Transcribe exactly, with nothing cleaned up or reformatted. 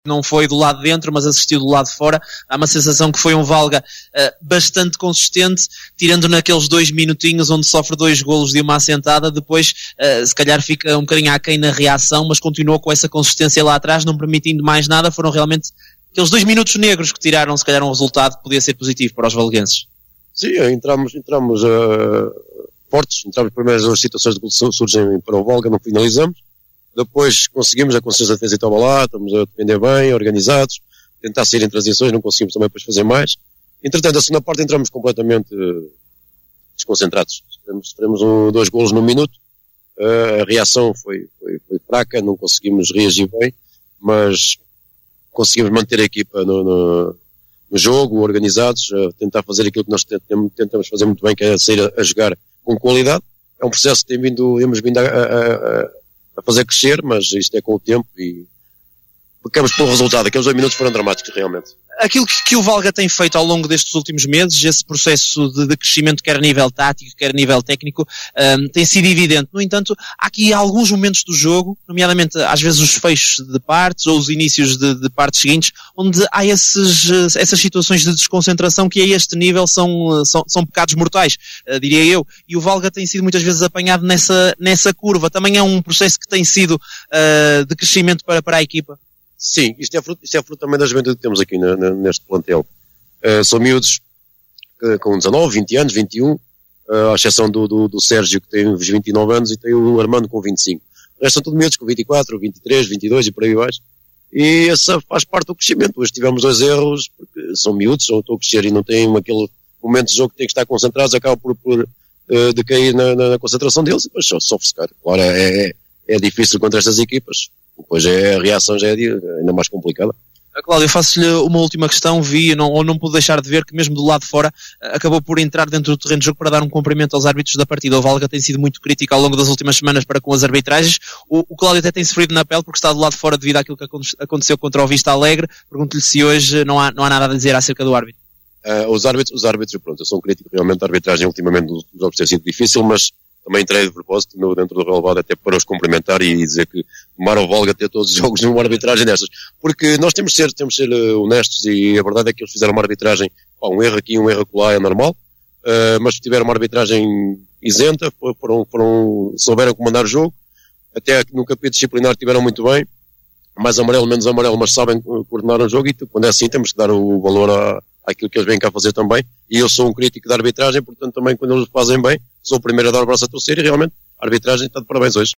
não foi do lado de dentro, mas assistiu do lado de fora. Há uma sensação que foi um Valga uh, bastante consistente, tirando naqueles dois minutinhos onde sofre dois golos de uma assentada, depois uh, se calhar fica um bocadinho aquém na reação, mas continuou com essa consistência lá atrás, não permitindo mais nada. Foram realmente aqueles dois minutos negros que tiraram se calhar um resultado que podia ser positivo para os valguenses. Sim, entramos, entramos uh, fortes, entramos primeiras as situações de gol surgem para o Valga, não finalizamos. Depois conseguimos, a consciência de defesa estava lá, estamos a defender bem, organizados, tentar sair em transições, não conseguimos também depois fazer mais. Entretanto, a segunda parte entramos completamente uh, desconcentrados. Sofremos, sofremos um, dois golos num minuto, uh, a reação foi, foi, foi fraca, não conseguimos reagir bem, mas conseguimos manter a equipa no, no, no jogo, organizados, uh, tentar fazer aquilo que nós tentamos fazer muito bem, que é sair a, a jogar com qualidade. É um processo que tem vindo, temos vindo a, a, a a fazer crescer, mas isto é com o tempo e ficamos pelo resultado. Aqueles dois minutos foram dramáticos, realmente. Aquilo que, que o Valga tem feito ao longo destes últimos meses, esse processo de, de crescimento, quer a nível tático, quer a nível técnico, um, tem sido evidente. No entanto, há aqui alguns momentos do jogo, nomeadamente às vezes os fechos de partes ou os inícios de, de partes seguintes, onde há esses, essas situações de desconcentração que a este nível são, são, são pecados mortais, uh, diria eu. E o Valga tem sido muitas vezes apanhado nessa, nessa curva. Também é um processo que tem sido uh, de crescimento para, para a equipa. Sim, isto é fruto, isto é fruto também da juventude que temos aqui na, na, neste plantel. Uh, são miúdos uh, com dezanove, vinte anos, vinte e um, uh, à exceção do, do, do Sérgio que tem os vinte e nove anos e tem o Armando com vinte e cinco. O resto são todos miúdos com vinte e quatro, vinte e três, vinte e dois e por aí baixo. E essa faz parte do crescimento. Hoje tivemos dois erros, porque são miúdos, são estão a crescer e não têm aquele momento de jogo que têm que estar concentrados, acabam por, por uh, decair na, na, na concentração deles e depois só sofre-se, cara. Claro, é, é, é difícil contra estas equipas. Depois é, a reação já é ainda mais complicada. Cláudio, faço-lhe uma última questão. Vi, não, ou não pude deixar de ver, que mesmo do lado de fora acabou por entrar dentro do terreno de jogo para dar um cumprimento aos árbitros da partida. O Valga tem sido muito crítico ao longo das últimas semanas para com as arbitragens. O, o Cláudio até tem sofrido na pele porque está do lado de fora devido àquilo que aconteceu contra o Vista Alegre. Pergunto-lhe se hoje não há, não há nada a dizer acerca do árbitro. Uh, os árbitros, os árbitros, pronto, eu sou um crítico realmente da arbitragem ultimamente nos jogos tem sido difícil, mas também entrei de propósito no, dentro do relevado até para os cumprimentar e dizer que tomaram o Valga ter todos os jogos numa arbitragem destas. Porque nós temos de ser, temos de ser uh, honestos e a verdade é que eles fizeram uma arbitragem, pá, um erro aqui, um erro acolá é normal, uh, mas tiveram uma arbitragem isenta, foram, foram, souberam comandar o jogo, até no capítulo disciplinar tiveram muito bem, mais amarelo, menos amarelo, mas sabem coordenar o jogo e quando é assim temos que dar o valor a, àquilo que eles vêm cá fazer também. E eu sou um crítico da arbitragem, portanto também quando eles fazem bem, sou o primeiro a dar o braço a torcer e realmente a arbitragem está de parabéns hoje.